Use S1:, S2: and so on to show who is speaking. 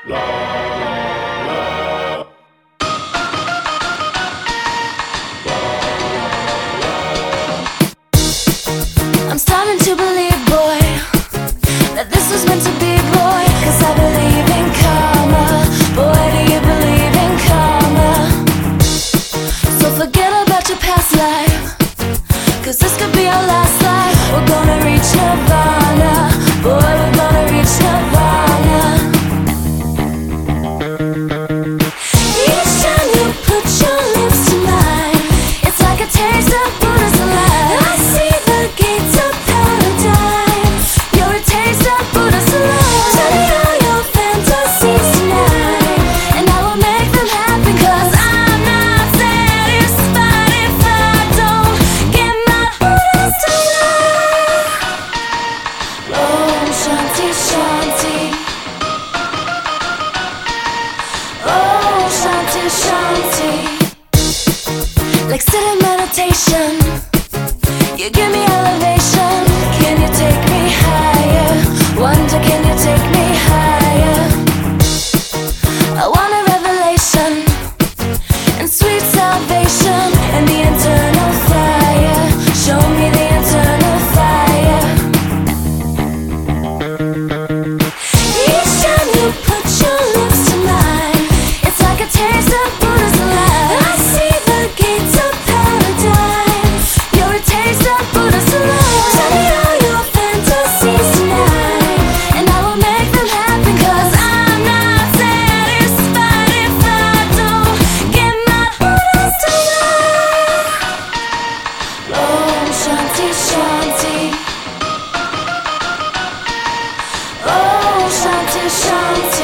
S1: I'm starting to believe, boy, that this was meant to be, boy. 'Cause I believe in karma. Boy, do you believe in karma? So forget about your past life, 'cause this could be our last life. We're gonna reach nirvana. Boy, we're gonna reach nirvana. Each time you put your lips to mine, it's like a taste of Buddha's life. I see the gates of paradise. You're a taste of Buddha's life. Tell me all your fantasies tonight, and I will make them happen. 'Cause I'm not satisfied if I don't get my Buddha's tonight. Om Shanti Shanti. Om Shanti Shanti. Like sitting meditation, you give me elevation. Can you take me higher? Wonder, can you take me higher? I want a revelation and sweet salvation and the eternal fire. Show me the eternal fire. Each time you put your lips to mine, it's like a taste of Buddha's life. I see the gates of paradise. You're a taste of Buddha's life. Tell me all your fantasies tonight, and I will make them happen. 'Cause I'm not satisfied if I don't get my Buddha's tonight. Om Shanti Shanti. Om Shanti Shanti.